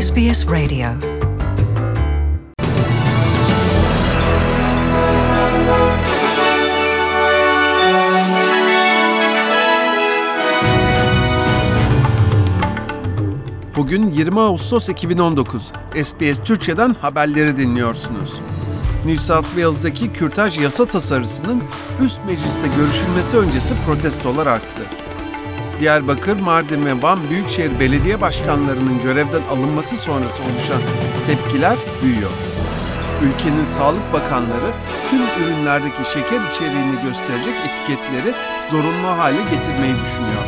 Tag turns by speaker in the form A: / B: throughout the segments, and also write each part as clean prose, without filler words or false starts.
A: SBS Radio.
B: Bugün 20 Ağustos 2019. SBS Türkçe'den haberleri dinliyorsunuz. New South Wales'daki kürtaj yasa tasarısının üst mecliste görüşülmesi öncesi protestolar arttı. Diyarbakır, Mardin ve Van Büyükşehir Belediye Başkanlarının görevden alınması sonrası oluşan tepkiler büyüyor. Ülkenin Sağlık Bakanları tüm ürünlerdeki şeker içeriğini gösterecek etiketleri zorunlu hale getirmeyi düşünüyor.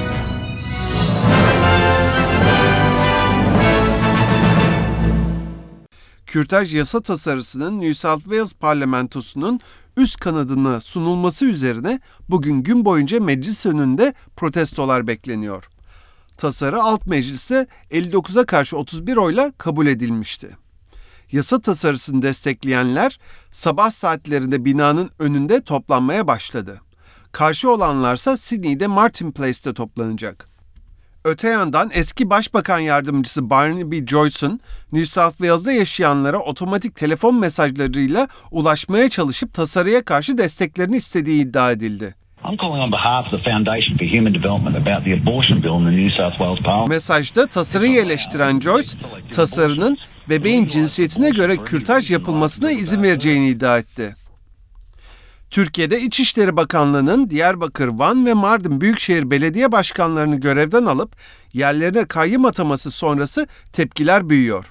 B: Kürtaj yasa tasarısının New South Wales parlamentosunun üst kanadına sunulması üzerine bugün gün boyunca meclis önünde protestolar bekleniyor. Tasarı alt mecliste 59'a karşı 31 oyla kabul edilmişti. Yasa tasarısını destekleyenler sabah saatlerinde binanın önünde toplanmaya başladı. Karşı olanlarsa Sydney'de Martin Place'te toplanacak. Öte yandan eski Başbakan Yardımcısı Barnaby Joyce'un New South Wales'da yaşayanlara otomatik telefon mesajlarıyla ulaşmaya çalışıp tasarıya karşı desteklerini istediği iddia edildi.
C: I'm calling on behalf of the Foundation for Human Development about the abortion bill in the New South Wales Parliament.
B: Mesajda tasarıyı eleştiren Joyce, tasarının bebeğin cinsiyetine göre kürtaj yapılmasına izin vereceğini iddia etti. Türkiye'de İçişleri Bakanlığı'nın Diyarbakır, Van ve Mardin Büyükşehir Belediye Başkanlarını görevden alıp yerlerine kayyım ataması sonrası tepkiler büyüyor.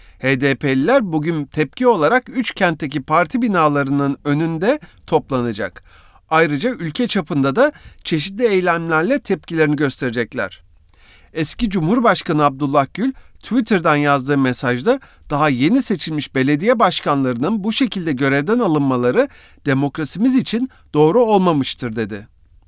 B: HDP'liler bugün tepki olarak 3 kentteki parti binalarının önünde toplanacak. Ayrıca ülke çapında da çeşitli eylemlerle tepkilerini gösterecekler. Eski Cumhurbaşkanı Abdullah Gül, Twitter'dan yazdığı mesajda daha yeni seçilmiş belediye başkanlarının bu şekilde görevden alınmaları demokrasimiz için doğru olmamıştır dedi.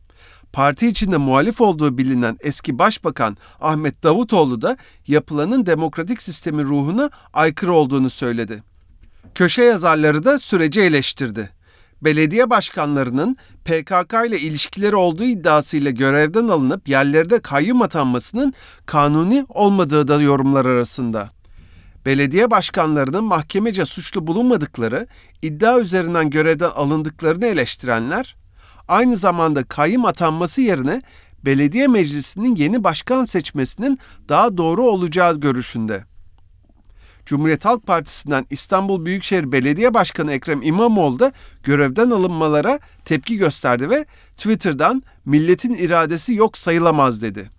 B: Parti içinde muhalif olduğu bilinen eski başbakan Ahmet Davutoğlu da yapılanın demokratik sistemin ruhuna aykırı olduğunu söyledi. Köşe yazarları da süreci eleştirdi. Belediye başkanlarının PKK ile ilişkileri olduğu iddiasıyla görevden alınıp yerlerde kayyum atanmasının kanuni olmadığı da yorumlar arasında. Belediye başkanlarının mahkemece suçlu bulunmadıkları, iddia üzerinden görevden alındıklarını eleştirenler, aynı zamanda kayyum atanması yerine belediye meclisinin yeni başkan seçmesinin daha doğru olacağı görüşünde. Cumhuriyet Halk Partisi'nden İstanbul Büyükşehir Belediye Başkanı Ekrem İmamoğlu da görevden alınmalara tepki gösterdi ve Twitter'dan "milletin iradesi yok sayılamaz" dedi.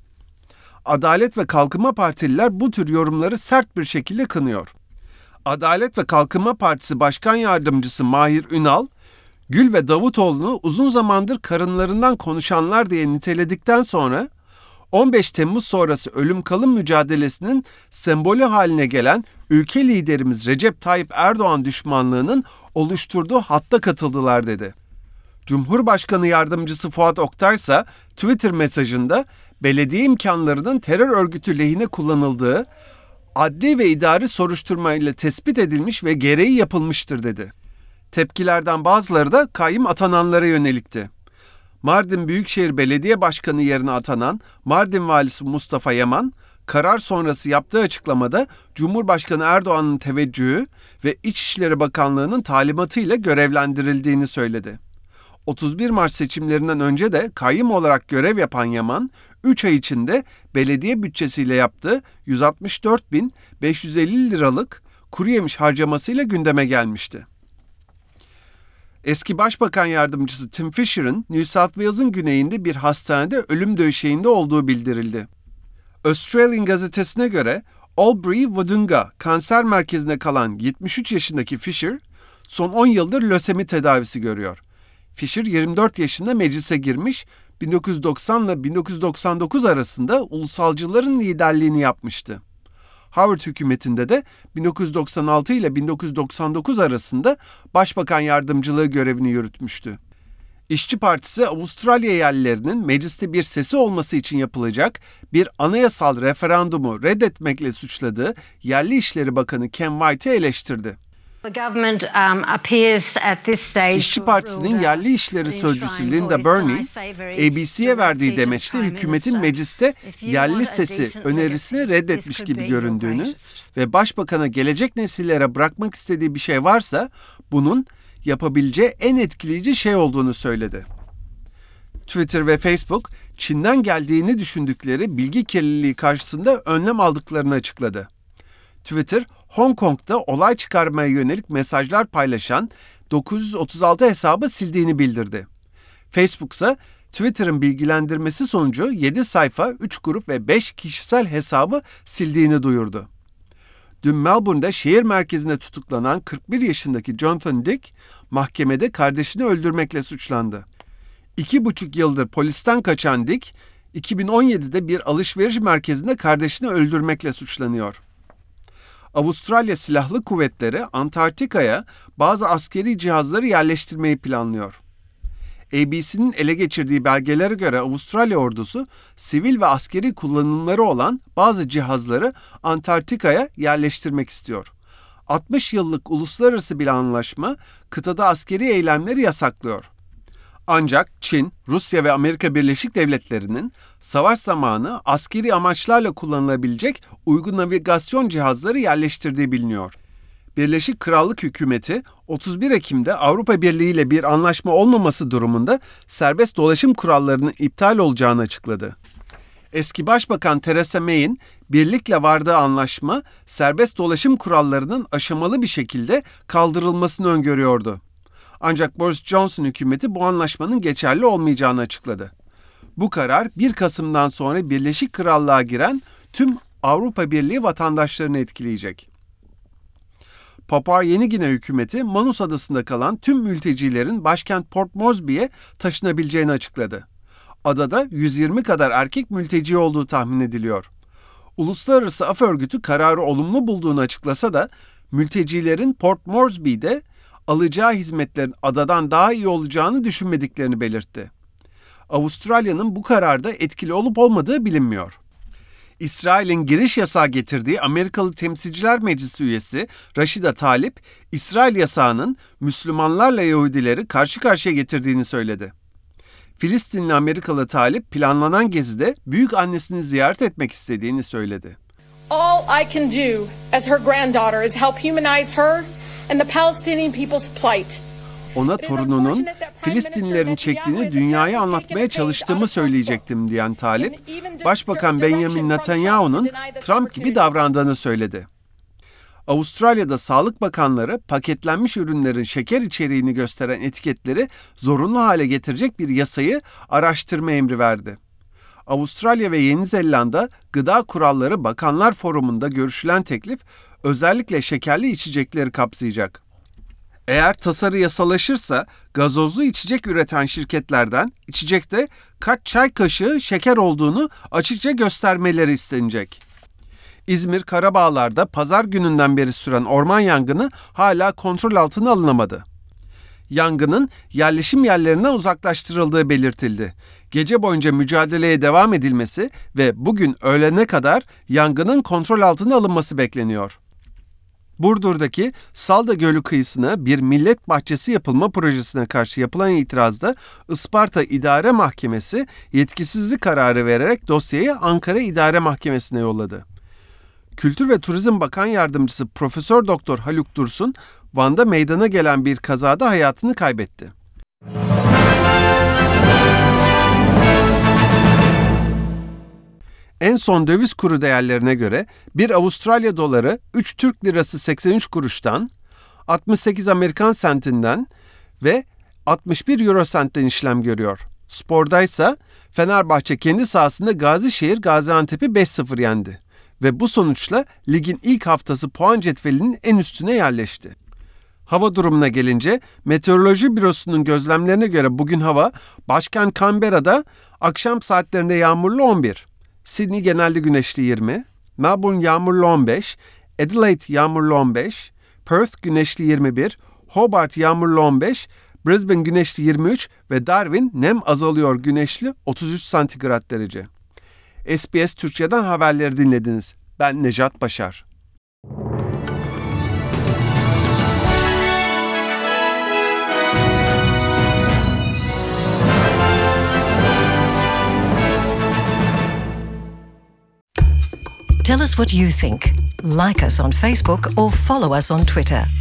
B: Adalet ve Kalkınma Partililer bu tür yorumları sert bir şekilde kınıyor. Adalet ve Kalkınma Partisi Başkan Yardımcısı Mahir Ünal, Gül ve Davutoğlu'nu uzun zamandır karınlarından konuşanlar diye niteledikten sonra 15 Temmuz sonrası ölüm kalım mücadelesinin sembolü haline gelen ülke liderimiz Recep Tayyip Erdoğan düşmanlığının oluşturduğu hatta katıldılar dedi. Cumhurbaşkanı Yardımcısı Fuat Oktay ise Twitter mesajında belediye imkanlarının terör örgütü lehine kullanıldığı adli ve idari soruşturmayla tespit edilmiş ve gereği yapılmıştır dedi. Tepkilerden bazıları da kayyum atananlara yönelikti. Mardin Büyükşehir Belediye Başkanı yerine atanan Mardin Valisi Mustafa Yaman, karar sonrası yaptığı açıklamada Cumhurbaşkanı Erdoğan'ın teveccühü ve İçişleri Bakanlığı'nın talimatıyla görevlendirildiğini söyledi. 31 Mart seçimlerinden önce de kayyum olarak görev yapan Yaman, 3 ay içinde belediye bütçesiyle yaptığı 164.550 liralık kuru yemiş harcamasıyla gündeme gelmişti. Eski Başbakan Yardımcısı Tim Fisher'ın New South Wales'ın güneyinde bir hastanede ölüm döşeğinde olduğu bildirildi. Australian gazetesine göre Albury-Wodonga kanser merkezinde kalan 73 yaşındaki Fisher, son 10 yıldır lösemi tedavisi görüyor. Fisher 24 yaşında meclise girmiş, 1990 ile 1999 arasında ulusalcıların liderliğini yapmıştı. Howard hükümetinde de 1996 ile 1999 arasında Başbakan Yardımcılığı görevini yürütmüştü. İşçi Partisi, Avustralya yerlilerinin mecliste bir sesi olması için yapılacak bir anayasal referandumu reddetmekle suçladığı Yerli İşleri Bakanı Ken White'i eleştirdi. İşçi Partisi'nin yerli işleri sözcüsü Linda Burney, ABC'ye verdiği demeçte hükümetin mecliste yerli sesi önerisini reddetmiş gibi göründüğünü ve başbakana gelecek nesillere bırakmak istediği bir şey varsa bunun yapabileceği en etkileyici şey olduğunu söyledi. Twitter ve Facebook, Çin'den geldiğini düşündükleri bilgi kirliliği karşısında önlem aldıklarını açıkladı. Twitter, Hong Kong'da olay çıkarmaya yönelik mesajlar paylaşan 936 hesabı sildiğini bildirdi. Facebook ise Twitter'ın bilgilendirmesi sonucu 7 sayfa, 3 grup ve 5 kişisel hesabı sildiğini duyurdu. Dün Melbourne'de şehir merkezinde tutuklanan 41 yaşındaki Jonathan Dick, mahkemede kardeşini öldürmekle suçlandı. 2,5 yıldır polisten kaçan Dick, 2017'de bir alışveriş merkezinde kardeşini öldürmekle suçlanıyor. Avustralya Silahlı Kuvvetleri Antarktika'ya bazı askeri cihazları yerleştirmeyi planlıyor. ABC'nin ele geçirdiği belgelere göre Avustralya ordusu sivil ve askeri kullanımları olan bazı cihazları Antarktika'ya yerleştirmek istiyor. 60 yıllık uluslararası bir anlaşma kıtada askeri eylemleri yasaklıyor. Ancak Çin, Rusya ve Amerika Birleşik Devletleri'nin savaş zamanı askeri amaçlarla kullanılabilecek uygun navigasyon cihazları yerleştirdiği biliniyor. Birleşik Krallık Hükümeti 31 Ekim'de Avrupa Birliği ile bir anlaşma olmaması durumunda serbest dolaşım kurallarının iptal olacağını açıkladı. Eski Başbakan Theresa May'in birlikle vardığı anlaşma serbest dolaşım kurallarının aşamalı bir şekilde kaldırılmasını öngörüyordu. Ancak Boris Johnson hükümeti bu anlaşmanın geçerli olmayacağını açıkladı. Bu karar 1 Kasım'dan sonra Birleşik Krallığa giren tüm Avrupa Birliği vatandaşlarını etkileyecek. Papua Yeni Gine hükümeti Manus Adası'nda kalan tüm mültecilerin başkent Port Moresby'ye taşınabileceğini açıkladı. Adada 120 kadar erkek mülteci olduğu tahmin ediliyor. Uluslararası Af Örgütü kararı olumlu bulduğunu açıklasa da mültecilerin Port Moresby'de alacağı hizmetlerin adadan daha iyi olacağını düşünmediklerini belirtti. Avustralya'nın bu kararda etkili olup olmadığı bilinmiyor. İsrail'in giriş yasağı getirdiği Amerikalı Temsilciler Meclisi üyesi Rashida Tlaib, İsrail yasağının Müslümanlarla Yahudileri karşı karşıya getirdiğini söyledi. Filistinli Amerikalı Tlaib planlanan gezide büyük annesini ziyaret etmek istediğini söyledi.
A: All I can do as her granddaughter is help humanize her and the Palestinian people's plight.
B: Ona torununun Filistinlilerin çektiğini dünyaya anlatmaya çalıştığımı söyleyecektim diyen Tlaib, Başbakan Benjamin Netanyahu'nun Trump gibi davrandığını söyledi. Avustralya'da Sağlık Bakanları paketlenmiş ürünlerin şeker içeriğini gösteren etiketleri zorunlu hale getirecek bir yasayı araştırma emri verdi. Avustralya ve Yeni Zelanda Gıda Kuralları Bakanlar Forumu'nda görüşülen teklif özellikle şekerli içecekleri kapsayacak. Eğer tasarı yasalaşırsa gazozlu içecek üreten şirketlerden içecekte kaç çay kaşığı şeker olduğunu açıkça göstermeleri istenecek. İzmir Karabağlar'da pazar gününden beri süren orman yangını hala kontrol altına alınamadı. Yangının yerleşim yerlerinden uzaklaştırıldığı belirtildi. Gece boyunca mücadeleye devam edilmesi ve bugün öğlene kadar yangının kontrol altına alınması bekleniyor. Burdur'daki Salda Gölü kıyısına bir millet bahçesi yapılma projesine karşı yapılan itirazda Isparta İdare Mahkemesi yetkisizlik kararı vererek dosyayı Ankara İdare Mahkemesi'ne yolladı. Kültür ve Turizm Bakan Yardımcısı Profesör Doktor Haluk Dursun, Van'da meydana gelen bir kazada hayatını kaybetti. En son döviz kuru değerlerine göre 1 Avustralya doları 3 Türk lirası 83 kuruştan, 68 Amerikan sentinden ve 61 euro sentten işlem görüyor. Spordaysa Fenerbahçe kendi sahasında Gazişehir Gaziantep'i 5-0 yendi ve bu sonuçla ligin ilk haftası puan cetvelinin en üstüne yerleşti. Hava durumuna gelince Meteoroloji Bürosu'nun gözlemlerine göre bugün hava başkent Canberra'da akşam saatlerinde yağmurlu 11, Sydney genelde güneşli 20, Melbourne yağmurlu 15, Adelaide yağmurlu 15, Perth güneşli 21, Hobart yağmurlu 15, Brisbane güneşli 23 ve Darwin nem azalıyor güneşli 33 santigrat derece. SBS Türkçe'den haberleri dinlediniz. Ben Nejat Başar.
D: Tell us what you think. Like us on Facebook or follow us on Twitter.